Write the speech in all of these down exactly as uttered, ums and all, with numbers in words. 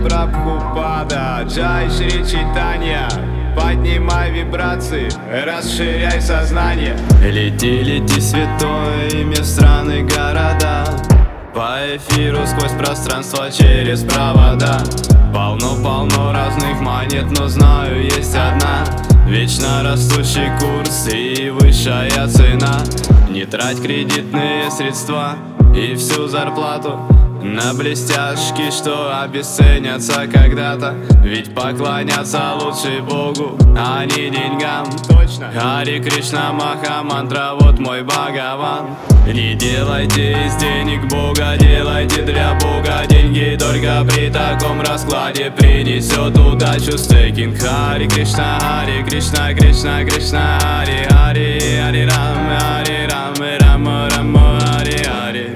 Прабхупада, Джай Шри Чайтанья. Поднимай вибрации, расширяй сознание. Лети, лети, святое имя в страны, города. По эфиру сквозь пространство через провода. Полно-полно разных монет, но знаю, есть одна. Вечно растущий курс и высшая цена. Не трать кредитные средства и всю зарплату на блестяшки, что обесценятся когда-то. Ведь поклоняться лучше Богу, а не деньгам. Точно. Хари Кришна Маха Мантра, вот мой Бхагаван. Не делайте из денег Бога, делайте для Бога. Деньги только при таком раскладе принесет удачу. Стейкинг. Хари Кришна, Хари Кришна, Кришна, Кришна, Хари Хари, Хари Рам, Хари Рам, Рам, Рам, Хари Хари.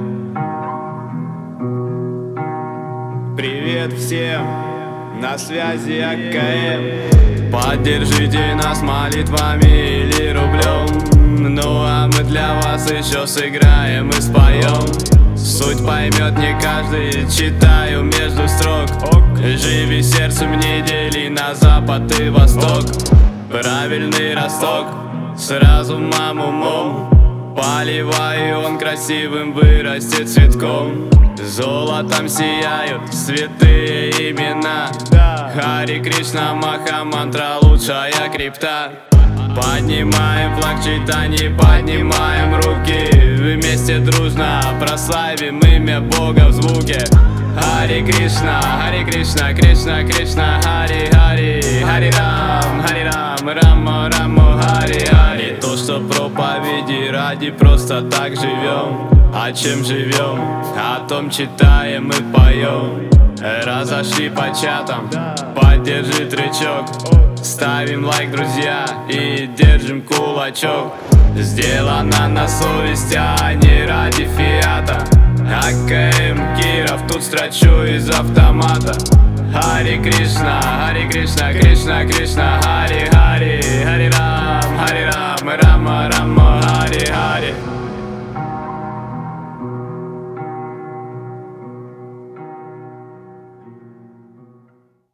Привет всем, на связи АКМ. Поддержите нас молитвами или рублем. Ну а мы для вас еще сыграем и споем. Суть поймет не каждый, читаю между строк. Живи сердцем, не дели на запад и восток. Правильный росток, сразу маму умом. Поливай, он красивым вырастет цветком. Золотом сияют святые имена. Хари Кришна Маха Мантра, лучшая крипта. Поднимаем флаг Чайтаньи, поднимаем руки. Вместе дружно прославим имя Бога в звуке. Хари Кришна, Хари Кришна, Кришна, Кришна, Хари Хари, Хари Рам, Хари Рам, Рам, Рам, Хари Хари. Не то что проповеди ради, просто так живем. А чем живем? О том читаем и поем. Разошли по чатам, поддержи тречок. Ставим лайк, друзья, и держим кулачок. Сделано на совесть, а не ради фиата. АКМ Киров, тут строчу из автомата. Хари Кришна, Хари Кришна, Кришна, Кришна, Хари Хари, Хари Рам.